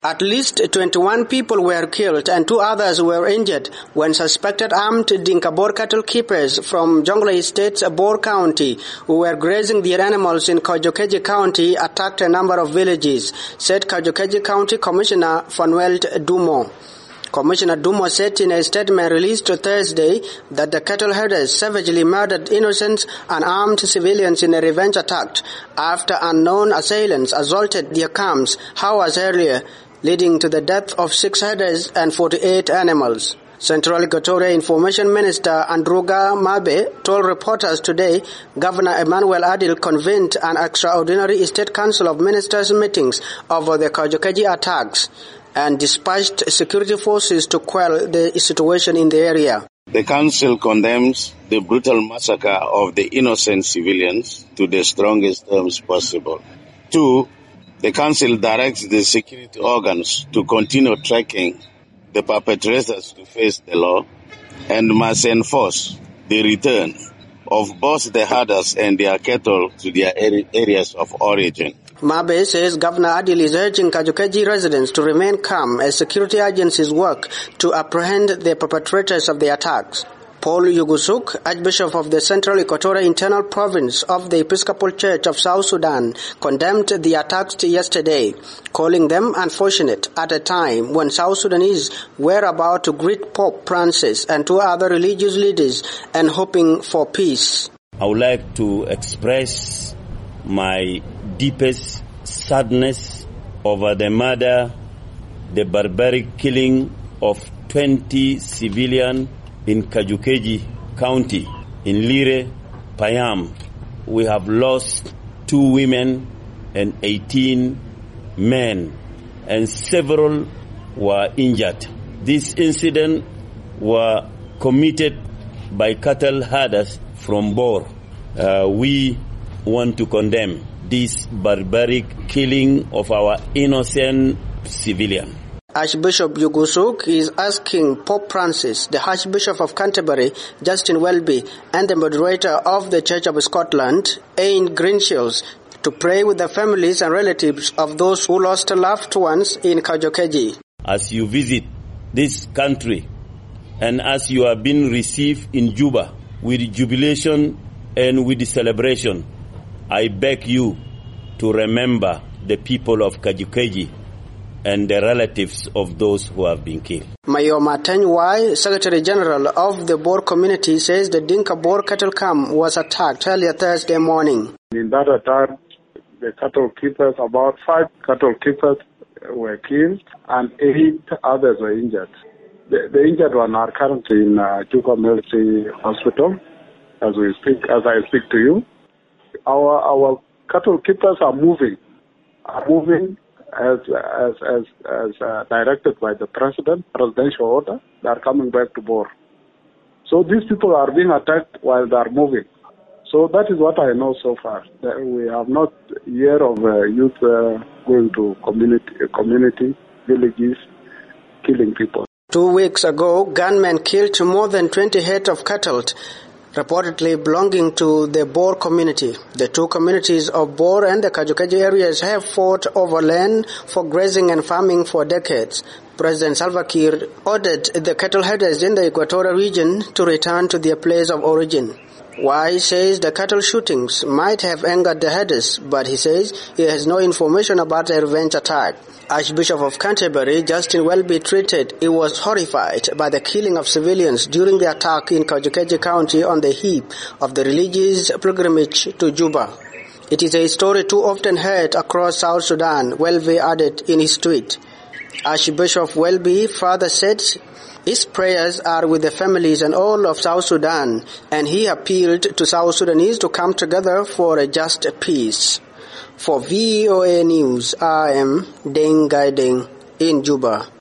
At least 21 people were killed and 2 others were injured when suspected armed Dinka Boer cattle keepers from Jonglei State's Boer County who were grazing their animals in Kajukeji County attacked a number of villages, said Kajukeji County Commissioner Fanuel Dumo. Commissioner Dumo said in a statement released Thursday that the cattle herders savagely murdered innocent and armed civilians in a revenge attack after unknown assailants assaulted their camps hours earlier, leading to the death of 6 herders and 48 animals. Central Equatoria Information Minister Andruga Mabe told reporters today Governor Emmanuel Adil convened an extraordinary State Council of Ministers meetings over the Kajukeji attacks and dispatched security forces to quell the situation in the area. The Council condemns the brutal massacre of the innocent civilians to the strongest terms possible. 2, the Council directs the security organs to continue tracking the perpetrators to face the law and must enforce the return of both the herders and their cattle to their areas of origin. Mabe says Governor Adil is urging Kajukeji residents to remain calm as security agencies work to apprehend the perpetrators of the attacks. Paul Yugusuk, Archbishop of the Central Equatoria Internal Province of the Episcopal Church of South Sudan, condemned the attacks yesterday, calling them unfortunate at a time when South Sudanese were about to greet Pope Francis and 2 other religious leaders and hoping for peace. I would like to express my deepest sadness over the murder, the barbaric killing of 20 civilians in Kajukeji County, in Lire, Payam. We have lost 2 women and 18 men, and several were injured. This incident was committed by cattle herders from Boer. We want to condemn this barbaric killing of our innocent civilians. Archbishop Yugusuk is asking Pope Francis, the Archbishop of Canterbury, Justin Welby, and the moderator of the Church of Scotland, Ian Greenshields, to pray with the families and relatives of those who lost loved ones in Kajukeji. As you visit this country and as you have been received in Juba with jubilation and with celebration, I beg you to remember the people of Kajukeji and the relatives of those who have been killed. Mayor Martin Wai, Secretary General of the Boer community, says the Dinka Boer cattle camp was attacked earlier Thursday morning. In that attack, the cattle keepers, about 5 cattle keepers were killed and 8 others were injured. The injured ones are currently in Juba Military Hospital as I speak to you. Our cattle keepers are moving as directed by the presidential order. They are coming back to Boer. So these people are being attacked while they are moving. So that is what I know so far. We have not heard of youth going to community villages, killing people. 2 weeks ago, gunmen killed more than 20 head of cattle, reportedly belonging to the Boer community. The 2 communities of Boer and the Kajukeji areas have fought over land for grazing and farming for decades. President Salva Kiir ordered the cattle herders in the Equatorial region to return to their place of origin. Wai says the cattle shootings might have angered the herders, but he says he has no information about a revenge attack. Archbishop of Canterbury, Justin Welby, tweeted he was horrified by the killing of civilians during the attack in Kajukeji County on the eve of the religious pilgrimage to Juba. It is a story too often heard across South Sudan, Welby added in his tweet. Archbishop Welby further said his prayers are with the families and all of South Sudan, and he appealed to South Sudanese to come together for a just peace. For VOA News, I am Deng Gai Deng in Juba.